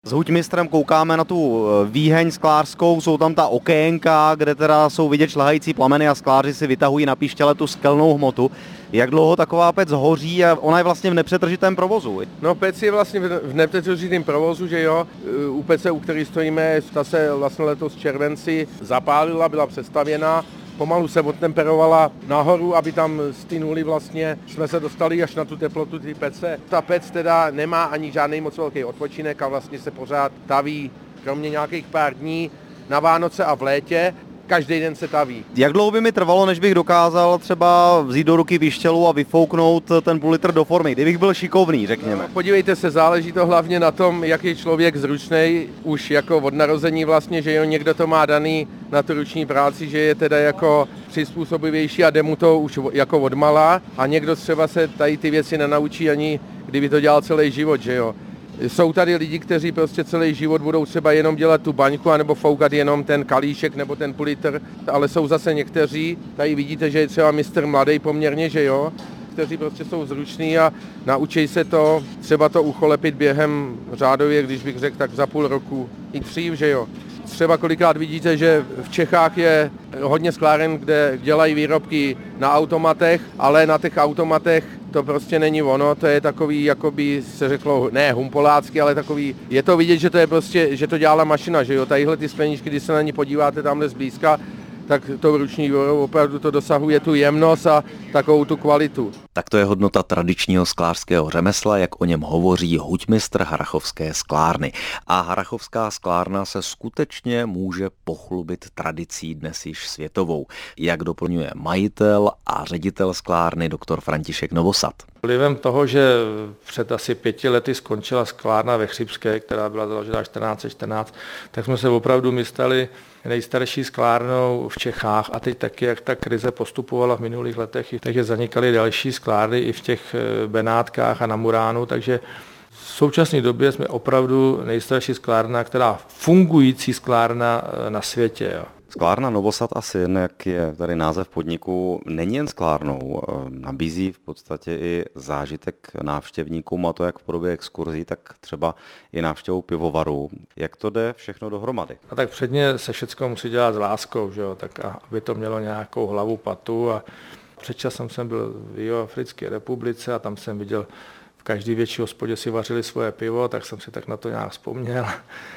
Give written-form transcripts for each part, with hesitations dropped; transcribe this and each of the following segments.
S huťmistrem koukáme na tu výheň sklářskou, jsou tam ta okénka, kde teda jsou vidět šlehající plameny a skláři si vytahují na píšťale tu skelnou hmotu. Jak dlouho taková pec hoří a ona je vlastně v nepřetržitém provozu? No, pec je vlastně v nepřetržitém provozu, že jo. U pece, u které stojíme, ta se vlastně letos v červenci zapálila, byla přestavěna. Pomalu se odtemperovala nahoru, aby tam z té nuly vlastně jsme se dostali až na tu teplotu ty pece. Ta pec teda nemá ani žádný moc velký odpočinek a vlastně se pořád taví, kromě nějakých pár dní na Vánoce a v létě. Každý den se taví. Jak dlouho by mi trvalo, než bych dokázal třeba vzít do ruky výštělu a vyfouknout ten půl litr do formy, kdybych byl šikovný, řekněme? No, podívejte se, záleží to hlavně na tom, jak je člověk zručnej, už jako od narození vlastně, že jo, někdo to má daný na tu ruční práci, že je teda jako přizpůsobivější a jde mu to už jako odmala a někdo třeba se tady ty věci nenaučí ani kdyby to dělal celý život, že jo. Jsou tady lidi, kteří prostě celý život budou třeba jenom dělat tu baňku anebo foukat jenom ten kalíšek nebo ten půl litr, ale jsou zase někteří, tady vidíte, že je třeba mistr mladý poměrně, že jo, kteří prostě jsou zruční a naučí se to, třeba to ucholepit během řádově, když bych řekl, tak za půl roku i dřív, že jo. Třeba kolikrát vidíte, že v Čechách je hodně skláren, kde dělají výrobky na automatech, ale na těch automatech to prostě není ono, to je takový, jako by se řeklo, ne humpolácky, ale takový, je to vidět, že to je prostě, že to dělala mašina, že jo, tadyhle ty skleničky, když se na ní podíváte tamhle zblízka, tak to ruční výrobu opravdu to dosahuje tu jemnost a takovou tu kvalitu. Tak to je hodnota tradičního sklářského řemesla, jak o něm hovoří huťmistr Harrachovské sklárny. A Harrachovská sklárna se skutečně může pochlubit tradicí dnes již světovou, jak doplňuje majitel a ředitel sklárny doktor František Novosad. Vlivem toho, že před asi 5 lety skončila sklárna ve Chřibské, která byla založena 1414, tak jsme se opravdu my stali nejstarší sklárnou v Čechách a teď taky, jak ta krize postupovala v minulých letech, takže zanikaly další sklárny i v těch Benátkách a na Muránu, takže v současné době jsme opravdu nejstarší sklárna, která fungující sklárna na světě. Jo. Sklárna Novosad a syn, jak je tady název podniku, není jen sklárnou, nabízí v podstatě i zážitek návštěvníkům, a to jak v podobě exkurzí, tak třeba i návštěvou pivovaru. Jak to jde všechno dohromady? A tak předně se všechno musí dělat s láskou, že jo? Tak aby to mělo nějakou hlavu patu. A před časem jsem byl v Jihoafrické republice a tam jsem viděl, v každé větší hospodě si vařili svoje pivo, tak jsem si tak na to nějak vzpomněl.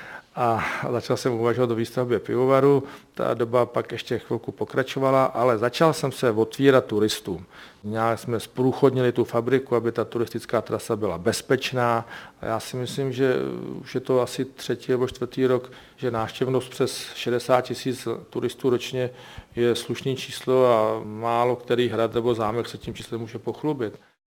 A začal jsem uvažovat o výstavbě pivovaru, ta doba pak ještě chvilku pokračovala, ale začal jsem se otvírat turistům. Nějak jsme zprůchodnili tu fabriku, aby ta turistická trasa byla bezpečná a já si myslím, že už je to asi 3. nebo 4. rok, že návštěvnost přes 60 000 turistů ročně je slušné číslo a málo který hrad nebo zámek se tím číslem může pochlubit.